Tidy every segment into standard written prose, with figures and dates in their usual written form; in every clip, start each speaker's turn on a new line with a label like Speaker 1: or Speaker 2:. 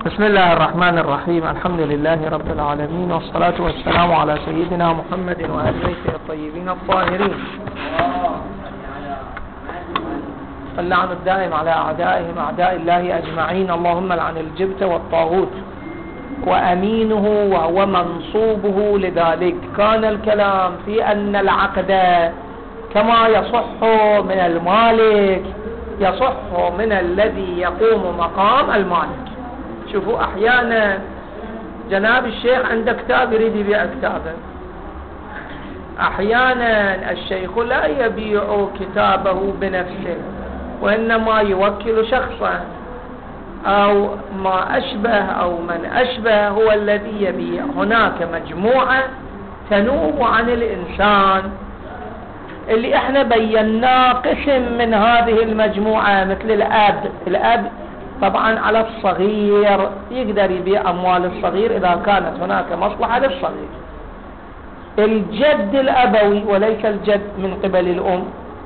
Speaker 1: بسم الله الرحمن الرحيم. الحمد لله رب العالمين، والصلاة والسلام على سيدنا محمد وآل بيته الطيبين الطاهرين، اللعن الدائم على أعدائهم أعداء الله أجمعين. اللهم لعن الجبت والطاغوت وأمينه وهو منصوبه. لذلك كان الكلام في أن العقد كما يصح من المالك يصح من الذي يقوم مقام المالك. شوفوا أحيانا جناب الشيخ عنده كتاب يريد يبيع كتابه، أحيانا الشيخ لا يبيع كتابه بنفسه وإنما يوكل شخصا أو ما أشبه أو من أشبه هو الذي يبيع. هناك مجموعة تنوب عن الإنسان اللي احنا بيناه قسم من هذه المجموعة، مثل الأب طبعا على الصغير يقدر يبيع أموال الصغير إذا كانت هناك مصلحة للصغير. الجد الأبوي وليس الجد من قبل الأم.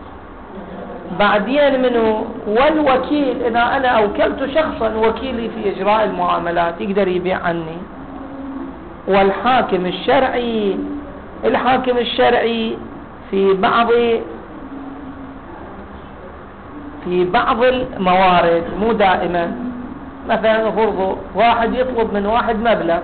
Speaker 1: بعدين منه والوكيل، إذا أنا أوكلت شخصا وكيلي في إجراء المعاملات يقدر يبيع عني. والحاكم الشرعي، الحاكم الشرعي في بعض الموارد مو دائما. مثلا فرضوا واحد يطلب من واحد مبلغ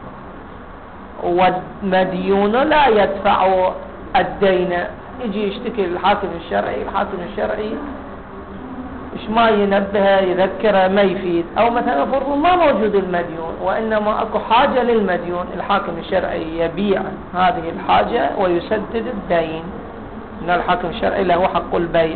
Speaker 1: والمديون لا يدفع الدين، يجي يشتكي للحاكم الشرعي، الحاكم الشرعي مش ما ينبهه يذكره ما يفيد. او مثلا فرضوا ما موجود المديون وانما اكو حاجة للمديون، الحاكم الشرعي يبيع هذه الحاجة ويسدد الدين، ان الحاكم الشرعي له حق البيع.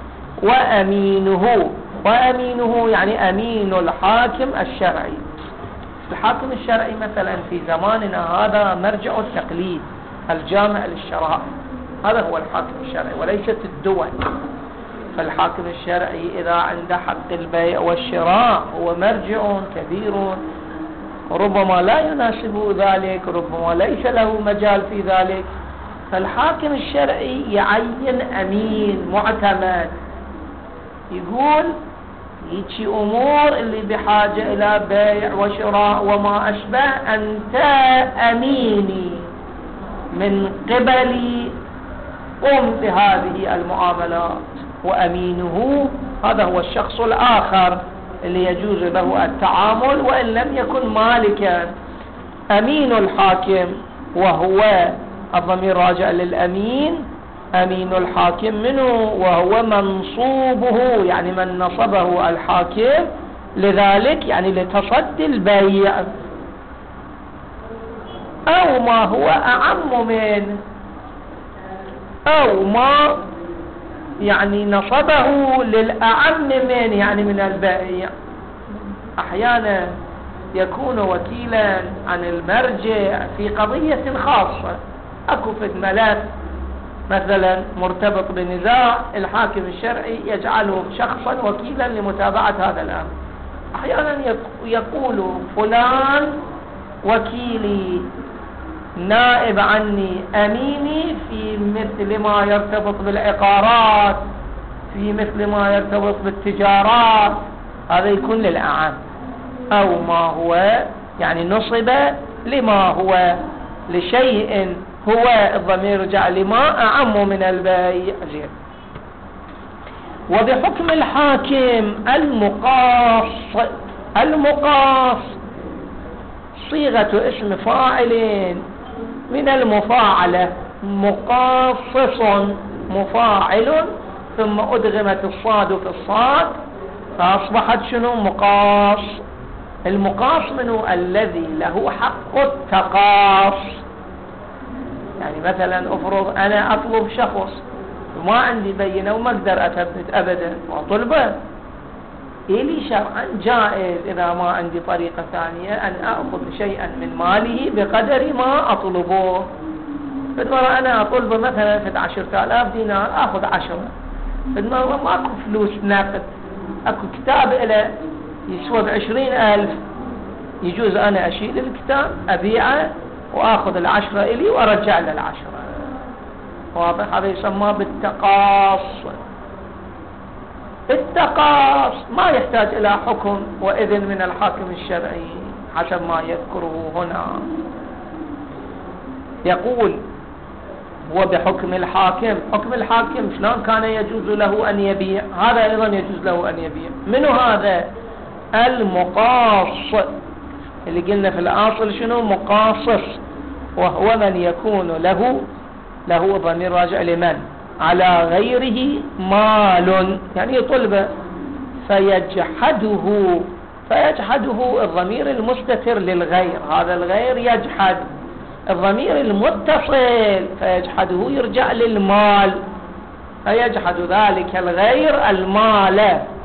Speaker 1: وأمينه يعني أمين الحاكم الشرعي. الحاكم الشرعي مثلا في زماننا هذا مرجع التقليد الجامع للشرائع، هذا هو الحاكم الشرعي وليست الدول. فالحاكم الشرعي إذا عنده حق البيع والشراء هو مرجع كبير، ربما لا يناسبه ذلك، ربما ليس له مجال في ذلك. فالحاكم الشرعي يعين أمين معتمد، يقول يجي أمور اللي بحاجة إلى بيع وشراء وما أشبه أنت أميني من قبلي، قم بهذه المعاملات. وأمينه هذا هو الشخص الآخر اللي يجوز له التعامل وإن لم يكن مالكا. أمين الحاكم وهو الضمير راجع للأمين، أمين الحاكم منه وهو منصوبه يعني من نصبه الحاكم، لذلك يعني لتصدي البيع. أو ما هو أعم من، أو ما يعني نصبه للأعم من يعني من البيع. أحيانا يكون وكيلا عن المرجع في قضية خاصة، أكو في الملف مثلا مرتبط بنزاع، الحاكم الشرعي يجعله شخصا وكيلا لمتابعة هذا الأمر. أحيانا يقول فلان وكيلي نائب عني أميني في مثل ما يرتبط بالعقارات، في مثل ما يرتبط بالتجارات، هذا يكون للأعم. أو ما هو يعني نصب لما هو لشيء هو الضمير رجع لما أعم من البيع. وبحكم الحاكم المقاص صيغة اسم فاعل من المفاعلة، مقاصص مفاعل ثم أدغمت الصاد في الصاد فأصبحت شنو؟ مقاص. المقاص منه الذي له حق التقاص. يعني مثلا افرض انا اطلب شخص وما عندي بينه وما اقدر اثبت ابدا واطلبه، الي شرعا جائز اذا ما عندي طريقة ثانية ان اخذ شيئا من ماله بقدر ما اطلبه. فالمرة انا اطلبه مثلا في 10,000 دينار اخذ 10. فالمرة ماكو فلوس نقد، اكو كتاب له يسوى ب20,000، يجوز انا اشيل الكتاب ابيعه واخذ 10 الي وارجع له 10. واضح؟ هذا يسمى بالتقاص. التقاص ما يحتاج إلى حكم وإذن من الحاكم الشرعي حسب ما يذكره هنا. يقول هو بحكم الحاكم. حكم الحاكم شلون كان يجوز له أن يبيع؟ هذا أيضا يجوز له أن يبيع. منو هذا؟ المقاص اللي قلنا في الأصل شنو؟ مقاصص، وهو من يكون له ضمير راجع لمن؟ على غيره مال، يعني طلبه فيجحده الضمير المستتر للغير، هذا الغير يجحد. الضمير المتصل فيجحده يرجع للمال، فيجحد ذلك الغير المال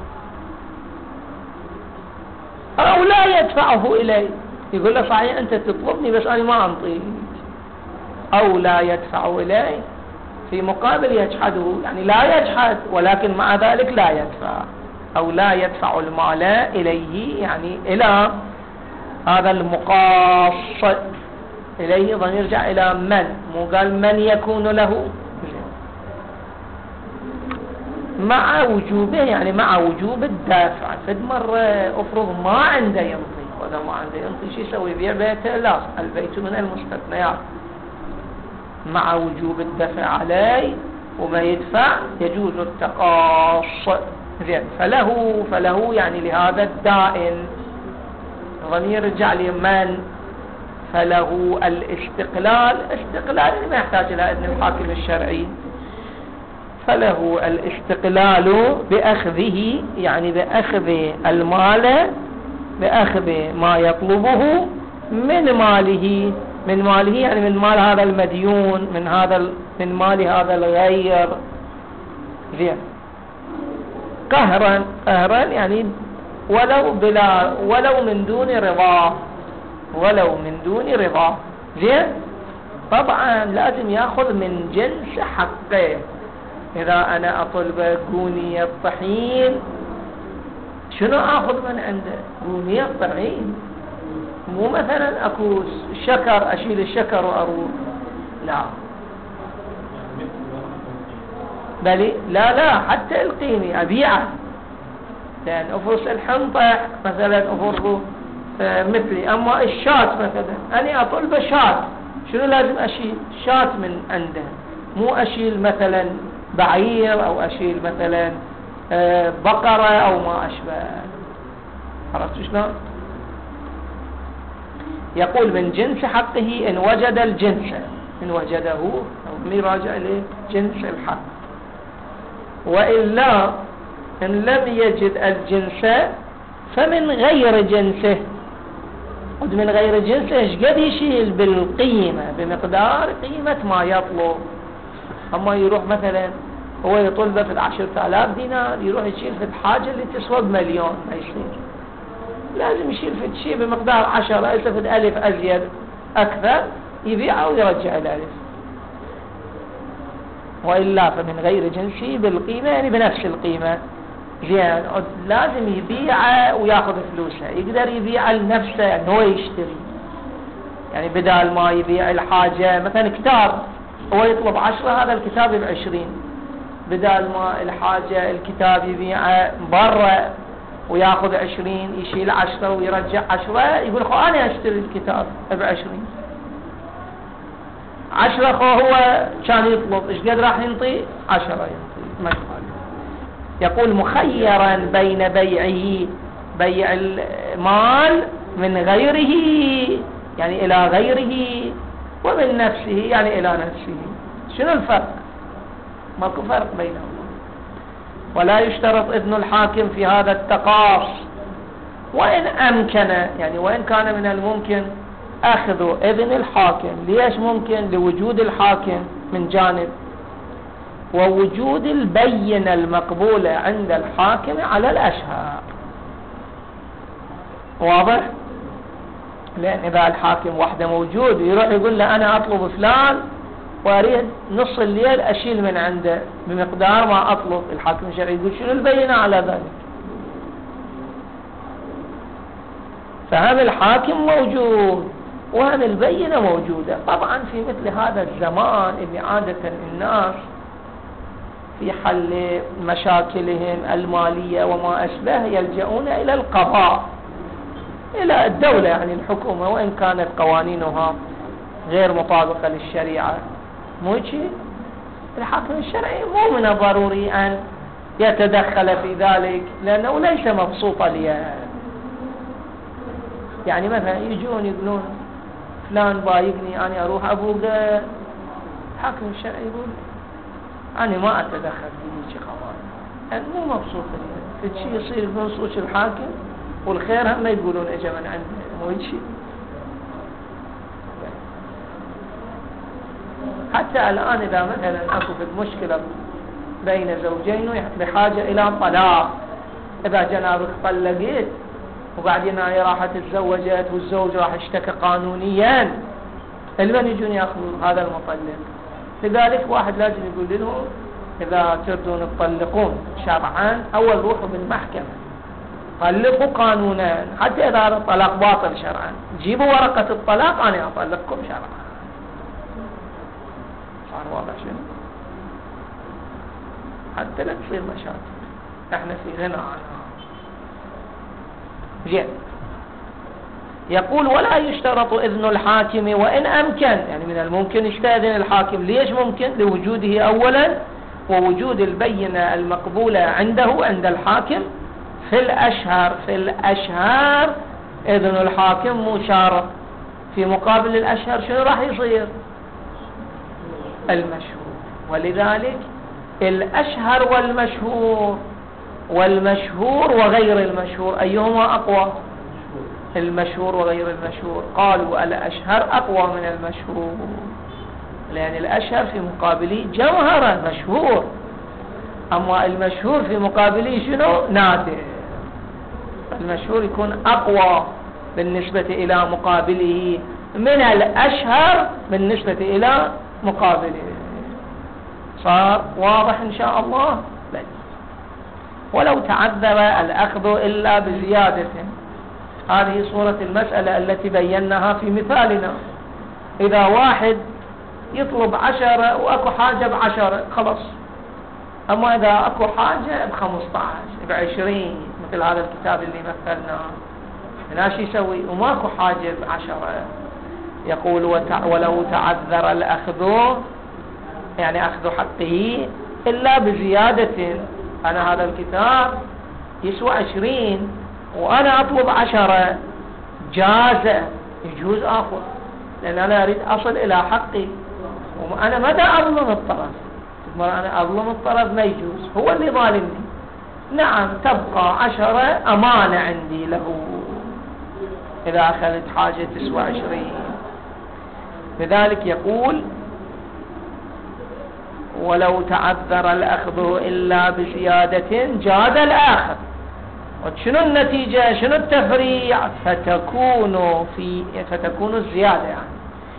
Speaker 1: أو لا يدفعه إليه. يقول له صحيح أنت تطلبني بس أنا ما أنطيك، أو لا يدفع إليه، في مقابل يجحده، يعني لا يجحد ولكن مع ذلك لا يدفع، أو لا يدفع المال إليه، يعني إلى هذا المقاص. إليه ضمير يرجع إلى من، مو قال من يكون له، مع وجوبه، يعني مع وجوب الدافع. فد مرة أفرض ما عنده ينطي، وإذا ما عنده ينطي شو يسوي؟ يبيع بيته؟ لا، البيت من المستثنيات. مع وجوب الدفع عليه وما يدفع يجوز التقاص. زين، فله يعني لهذا الدائن ضمير يرجع لمن؟ فله الاستقلال ما يحتاج إلى إذن الحاكم الشرعي. فله الاستقلال بأخذه، يعني بأخذ المال، بأخذ ما يطلبه من ماله يعني من مال هذا المديون، من مال هذا الغير. زين، قهرا يعني ولو من دون رضا. زين، طبعا لازم ياخذ من جنس حقه. إذا أنا أطلب قونية طحين، شنو أخذ من عنده؟ قونية طحين، مو مثلا أكو شكر أشيل الشكر وأروح، لا بل لا حتى القيمة أبيعه. لأن أفرس الحنطة مثلا أفرضه مثلي، أما الشات مثلا أنا أطلب شات، شنو لازم أشيل؟ شات من عنده، مو أشيل مثلا بعير أو أشيل مثلا بقرة أو ما أشبه. عرفت شلون؟ يقول من جنس حقه إن وجد الجنس، إن وجده أو يراجع لجنس الحق، وإلا إن لم يجد الجنس فمن غير جنسه. من غير جنسه ايش قد يشيل؟ بالقيمة، بمقدار قيمة ما يطلب. أما يروح مثلا هو يطلب في 10,000 دينار، يروح يشيل في الحاجة اللي تسوى بمليون، ما يصير. لازم يشيل في شيء بمقدار 10، يستفد 1000 أزيد أكثر، يبيعه ويرجع الألف. وإلا فمن غير جنسي بالقيمة، يعني بنفس القيمة. زين، لازم يبيعه وياخذ فلوسه، يقدر يبيعه لنفسه، يعني هو يشتري. يعني بدال ما يبيع الحاجة مثلا كتاب، هو يطلب 10، هذا الكتاب ب20، بدال ما الحاجة الكتاب يبيعه برا وياخذ 20، يشيل 10 ويرجع 10، يقول خو أنا أشتري الكتاب ب20. 10 خو هو كان يطلب، إيش قد راح ينطي؟ 10 ينطي، مشغول. يقول مخيرا بين بيع المال من غيره، يعني إلى غيره، ومن نفسه، يعني إلى نفسه. شنو الفرق؟ ماكو فرق بينهم. ولا يشترط إذن الحاكم في هذا التقاص، وإن أمكن، يعني وإن كان من الممكن أخذ إذن الحاكم. ليش ممكن؟ لوجود الحاكم من جانب، ووجود البينة المقبولة عند الحاكم على الأشهر. واضح؟ لأن إذا الحاكم وحده موجود يروح يقول له أنا أطلب فلان وأريد نص الليل أشيل من عنده بمقدار ما أطلب، الحاكم الشرعي يقول شنو البينة على ذلك؟ فهم الحاكم موجود وهم البينة موجودة. طبعا في مثل هذا الزمان اللي عادة الناس في حل مشاكلهم المالية وما أشبه يلجؤون إلى القضاء، إلى الدولة يعني الحكومة، وإن كانت قوانينها غير مطابقة للشريعة. مو شيء الحاكم الشرعي مو من الضروري أن يتدخل في ذلك لأنه ليس مبسوطا ليه. يعني مثلا يجون يقولون فلان بايقني أنا أروح أبوقه، الحاكم الشرعي يقول أنا ما أتدخل في هيك قوانين، يعني مو مبسوط ليه. كل شيء يصير بنصوص الحاكم والخير هم يقولون اجى من عنده، مو شيء. حتى الآن إذا مثلا أكو في مشكلة بين زوجين بحاجة إلى طلاق، إذا جنابك طلقت وبعدين هي راحت تزوجت والزوج راح اشتكى قانونيا، المن يجون ياخذوا هذا المطلق؟ لذلك واحد لازم يقول لهم إذا تردون تطلقون شرعا أول روحوا بالمحكمة طلقوا قانونا، حتى إذا هذا الطلاق باطل شرعا جيبوا ورقة الطلاق أنا أطلقكم شرعا. صار واضح شنو؟ حتى لا تصير مشاكل، احنا في غنى عنها. زين. يقول ولا يشترط إذن الحاكم وإن أمكن، يعني من الممكن يستأذن الحاكم. ليش ممكن؟ لوجوده أولا ووجود البينة المقبولة عنده عند الحاكم. في الأشهر إذن الحاكم مو شرط. في مقابل الأشهر شنو راح يصير؟ المشهور. ولذلك الأشهر والمشهور وغير المشهور أيهما أقوى؟ المشهور وغير المشهور. قالوا الأشهر أقوى من المشهور، لأن الأشهر في مقابله جوهرة مشهور، أما المشهور في مقابله شنو؟ نادر. المشهور يكون أقوى بالنسبة إلى مقابله من الأشهر بالنسبة إلى مقابله. صار واضح إن شاء الله؟ بل ولو تعذر الأخذ إلا بزيادة، هذه صورة المسألة التي بيناها في مثالنا. إذا واحد يطلب 10 وأكو حاجة ب10 خلاص، أما إذا أكو حاجة ب15 ب20 مثل هذا الكتاب اللي مثلناه، هنا شو يسوي؟ وماكو حاجة ب10. يقول ولو تعذر الأخذ، يعني أخذ حقه إلا بزيادة. أنا هذا الكتاب يسوى 20 وأنا أطلب 10، جاز، يجوز آخذ، لأن أنا أريد أصل إلى حقي، وأنا متى أظلم الطرف؟ أنا أظلم الطرف ما يجوز، هو اللي ظالمني. نعم تبقى 10 أمانة عندي له إذا أخذت حاجة تسوى 20. لذلك يقول ولو تعذر الأخذ إلا بزيادة جاز الآخر. وشنو النتيجة؟ شنو التفريع؟ فتكون الزيادة يعني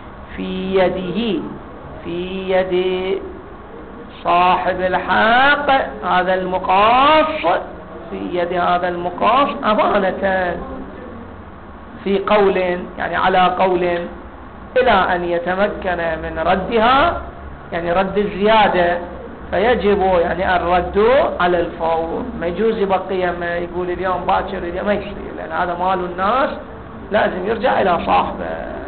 Speaker 1: في يد صاحب الحق، هذا المقاص، في يد هذا المقاص أمانة، في قول يعني على قول، إلى أن يتمكن من ردها، يعني رد الزيادة، فيجب يعني الرد على الفور. ما يجوز يبقي ما يقول اليوم باكر اليوم، ما يصير، لأن هذا مال الناس لازم يرجع إلى صاحبه.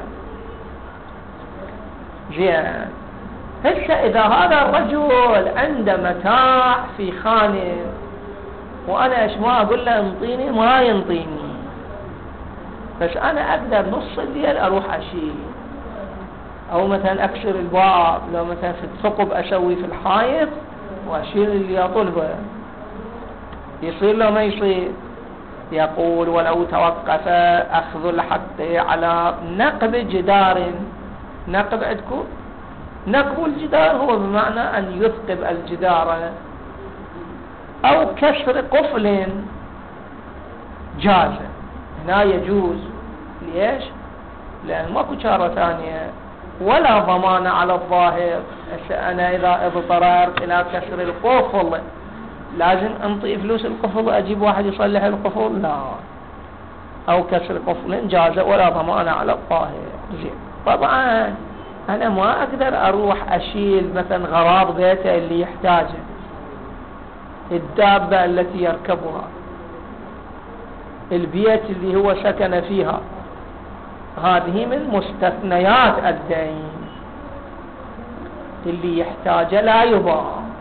Speaker 1: زين. هسه إذا هذا الرجل عنده متاع في خانه وأنا إيش ما أقول له انطيني، ما ينطيني، بس أنا أقدر نص الليل أروح أشيل، أو مثلا أكسر الباب، لو مثلا في الثقب أسوي في الحائط وأشيل اللي أطلبه، يصير له ما يصير؟ يقول ولو توقف أخذ الحق على نقب جدار. نقب عندكم؟ نقب الجدار هو بمعنى أن يثقب الجدار، أو كسر قفل، جاز. هنا يجوز. ليش؟ لأن ماكو شارة ثانية ولا ضمان على الظاهر. أنا إذا اضطررت إلى كسر القفل لازم أنطي فلوس القفل وأجيب واحد يصلح القفل؟ لا. أو كسر قفل جاز ولا ضمان على الظاهر. زين. طبعا أنا ما أقدر أروح أشيل مثلا غراض بيته اللي يحتاجه، الدابة التي يركبها، البيت اللي هو سكن فيها، هذه من مستثنيات الدين اللي يحتاج لا يباع.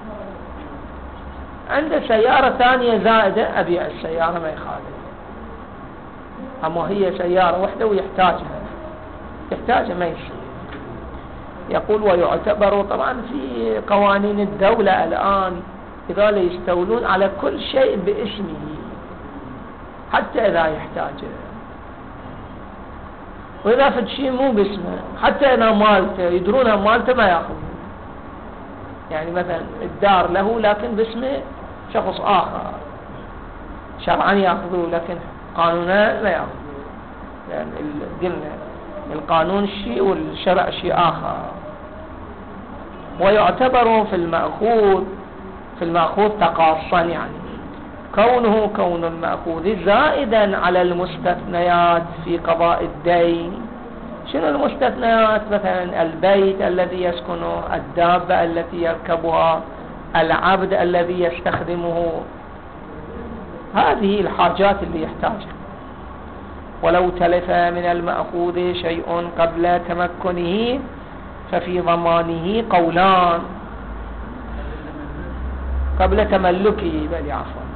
Speaker 1: عنده سيارة ثانية زائدة، أبيع السيارة ما يخالف، أما هي سيارة واحدة ويحتاجها ما يصير. يقول ويعتبر طبعا في قوانين الدولة الآن إذا لا يستولون على كل شيء باسمه حتى إذا يحتاجه، وإذا فد شيء مو باسمه حتى إذا مالته يدرونها مالته ما يأخذون. يعني مثلا الدار له لكن باسم شخص آخر، شرعا يأخذوه لكن قانونا لا يأخذوه، يعني قلنا القانون شيء والشرع شيء آخر. ويعتبر في المأخوذ تقاصا، يعني كون المأخوذ زائدا على المستثنيات في قضاء الدين. شنو المستثنيات؟ مثلا البيت الذي يسكنه، الدابة التي يركبها، العبد الذي يستخدمه، هذه الحاجات اللي يحتاجها. ولو تلف من المأخوذ شيء قبل تمكنه ففي ضمانه قولان. قبل تملكه، بل عفوا،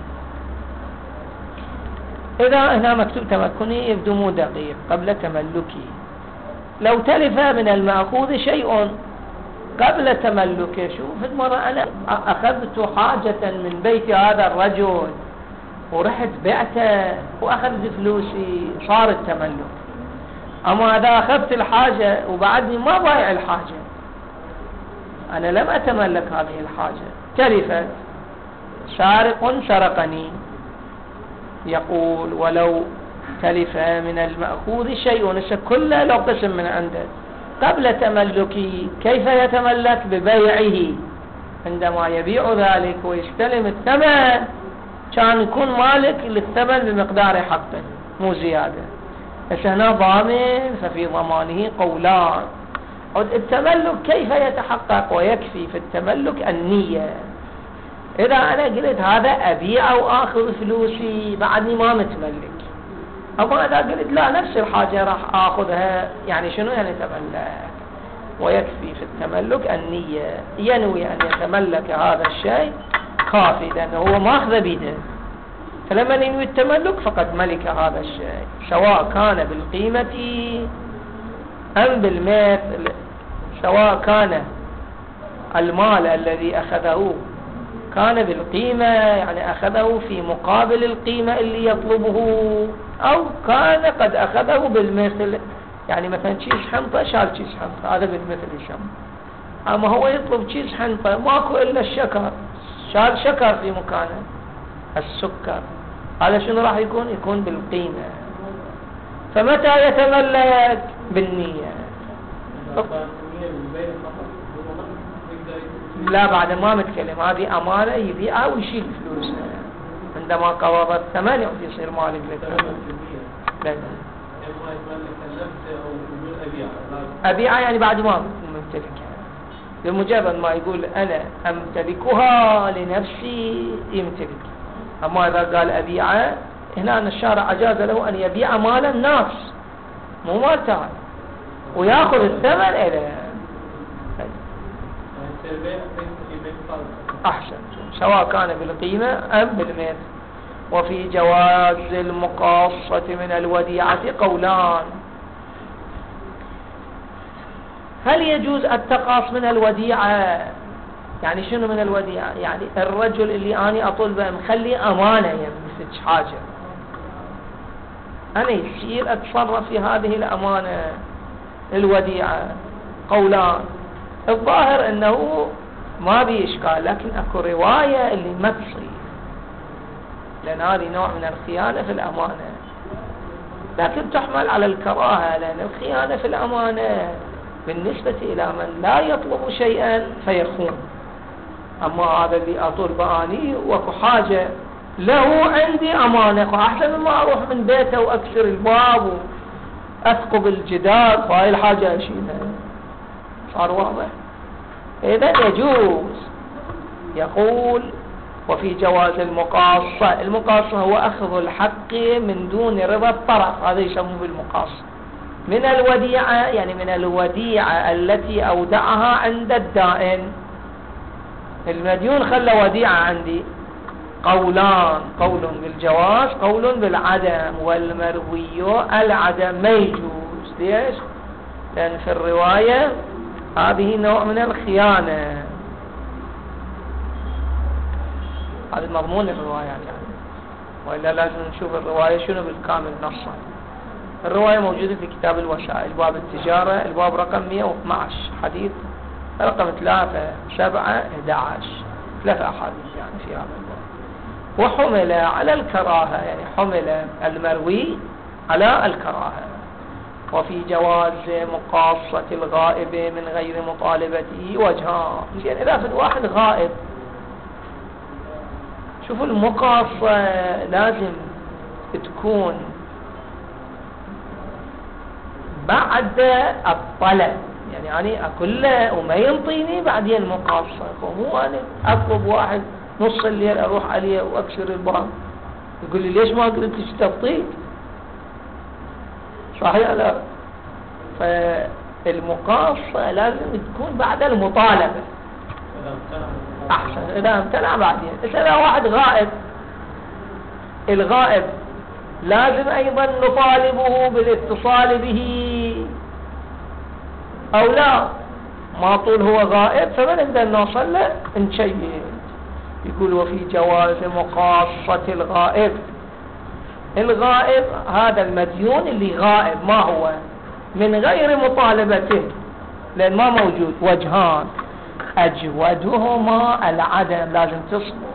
Speaker 1: إذا هنا مكتوب تمكنه يبدو مو دقيق، قبل تملكه. لو تلف من المأخوذ شيء قبل تملكه، شوف المرة أنا أخذت حاجة من بيت هذا الرجل ورحت بعته وأخذت فلوسي، صار التملك. أما إذا أخذت الحاجة وبعدني ما ضايع الحاجة، أنا لم أتملك هذه الحاجة، تلفت، سارق سرقني. يقول ولو تلف من المأخوذ شيء، كله لو قسم من عنده قبل تملكي، كيف يتملك؟ ببيعه، عندما يبيع ذلك ويستلم الثمن كان يكون مالك للثمن بمقدار حقه مو زيادة. بس هنا ضامن، ففي ضمانه قولان. التملك كيف يتحقق؟ ويكفي في التملك النية. إذا أنا قلت هذا أبيع وآخذ فلوسي بعدني ما متملك، أما إذا قلت لا نفس الحاجة راح آخذها، يعني شنو يعني تملك؟ ويكفي في التملك النية، ينوي أن يتملك هذا الشيء كافي، لأنه هو ما أخذ بيده، فلما ينوي التملك فقد ملك هذا الشيء، سواء كان بالقيمة أم بالمثل، سواء كان المال الذي أخذه كان بالقيمة، يعني أخذه في مقابل القيمة اللي يطلبه، أو كان قد أخذه بالمثل، يعني مثلا شيش حنطة شال شيش حنطة، هذا بالمثل يشم. أما هو يطلب شيش حنطة ماكو إلا الشكر، شال شكر في مكانه، السكر، هذا شنو راح يكون بالقيمة. فمتى يتملك؟ بالنية. لا، بعد ما متكلم، هذه أمانة يبيعها ويشيل فلوسها، عندما قبض الثمن يصير مالك لك. أبيعها يعني بعد ما ممتلكها، بمجرد ما يقول أنا أمتلكها لنفسي يمتلك. أما إذا قال أبيعها، هنا الشارع أجاز له أن يبيع مال الناس مو مال تاعه ويأخذ الثمن إليه. أحسن، سواء كان بالقيمة أم بالمثل. وفي جواز المقاصة من الوديعة قولان. هل يجوز التقاص من الوديعة؟ يعني شنو من الوديعة؟ يعني الرجل اللي أنا أطلبه مخلي أمانة يمسك حاجة، أنا يصير أتصرف في هذه الأمانة الوديعة. قولان، الظاهر أنه ما بإشكال، لكن أكو رواية اللي ما تصير، لأن هذه نوع من الخيانة في الأمانة، لكن تحمل على الكراهة، لأن الخيانة في الأمانة بالنسبة إلى من لا يطلب شيئا فيخون. أما هذا اللي أطلب أني وكو حاجة له عندي أمانة، أحسن ما أروح من بيته وأكسر الباب وأثقب الجدار، فهاي الحاجة أشيلها. صار واضح؟ إذا يجوز. يقول وفي جواز المقاصة. المقاصة هو أخذ الحق من دون رضا الطرف، هذا يسموه بالمقاصة. من الوديعة يعني من الوديعة التي أودعها عند الدائن. المديون خلى وديعة عندي، قولان، قول بالجواز قول بالعدم، والمروي العدم ما يجوز. ليش؟ لأن في الرواية هذه نوع من الخيانة، هذا مضمون الروايات يعني. وإلا لازم نشوف الرواية شنو بالكامل نصا. الرواية موجودة في كتاب الوسائل، باب التجارة، الباب رقم 112، حديث رقم 3711، 3 أحاديث يعني في هذا الباب. وحمل على الكراهة، يعني حمل المروي على الكراهة. وفي جواز مقاصة الغائب من غير مطالبته وجهان. يعني إذا في واحد غائب، شوفوا المقاصة لازم تكون بعد الطلب، يعني أقول له وما ينطيني بعدين مقاصة. مو أنا أطلب واحد نص الليل أروح عليه وأكسر الباب يقول لي ليش ما قلت تشتبطيك؟ صحيح لا؟ فالمقاصة لازم تكون بعد المطالبة أحسن. إذا امتنع بعدين. إذا واحد غائب، الغائب لازم أيضا نطالبه بالاتصال به أو لا؟ ما طول هو غائب فما نقدر نوصل له نشيء. يقول وفي جواز مقاصة الغائب. الغائب هذا المديون اللي غائب، ما هو من غير مطالبته لأن ما موجود. وجهان، أجودهما العدم، لازم تصبر.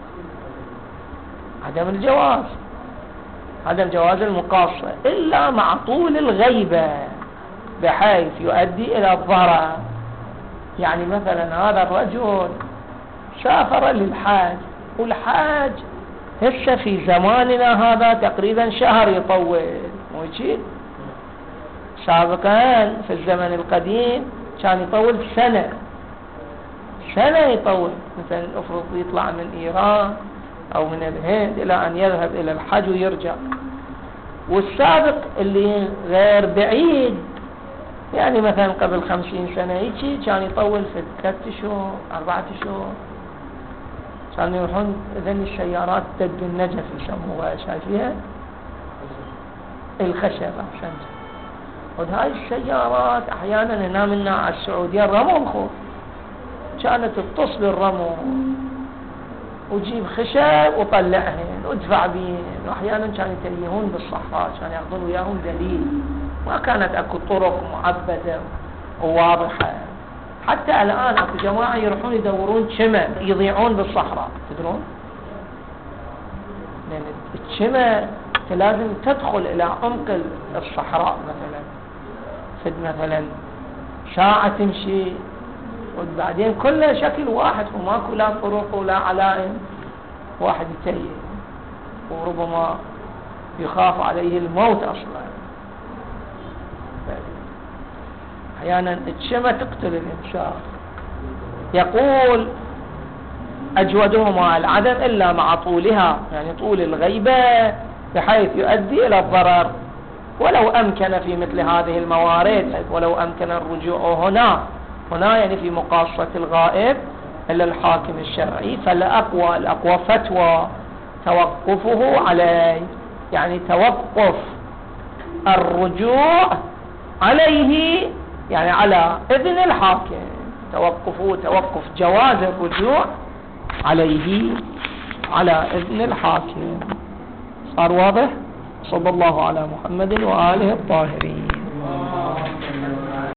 Speaker 1: عدم الجواز، عدم جواز المقاصة إلا مع طول الغيبة بحيث يؤدي إلى الضرر. يعني مثلا هذا الرجل سافر للحاج، والحاج هسه في زماننا هذا تقريبا شهر يطول، مو هيك؟ سابقا في الزمن القديم كان يطول سنة يطول. مثلا افرض يطلع من إيران أو من الهند إلى أن يذهب إلى الحج ويرجع. والسابق اللي غير بعيد يعني مثلا قبل 50 سنة هيك كان يطول في 3 شهور 4 شهور. كانوا يروحون ذني السيارات دق النجف يسموها، شايفيها الخشب أحسنت. وهاي السيارات أحيانا هنا منا على السعودية الرمو مخوف، كانت تتص بالرمو وجيب خشب وطلعهن وادفع بين. واحيانا كانوا يتريهون بالصحراء، كانوا ياخذون وياهم دليل، ما كانت اكو طرق معبده وواضحه. حتى الان اكو جماعه يروحون يدورون شمع يضيعون بالصحراء، تدرون؟ لان الشمع لازم تدخل الى عمق الصحراء، مثلا فد مثلا ساعه تمشي وبعدين كله شكل واحد وماكو لا طرق ولا علائم. واحد يتيه وربما يخاف عليه الموت اصلا. احيانا الشمع تقتل الانسان. يقول اجودهما العدم الا مع طولها، يعني طول الغيبة بحيث يؤدي الى الضرر. ولو امكن في مثل هذه الموارد، ولو امكن الرجوع هنا يعني في مقاصة الغائب إلا الحاكم الشرعي، الأقوى فتوى توقفه عليه، يعني توقف الرجوع عليه، يعني على إذن الحاكم. توقف جواز الرجوع عليه على إذن الحاكم. صار واضح؟ صلى الله على محمد وآله الطاهرين.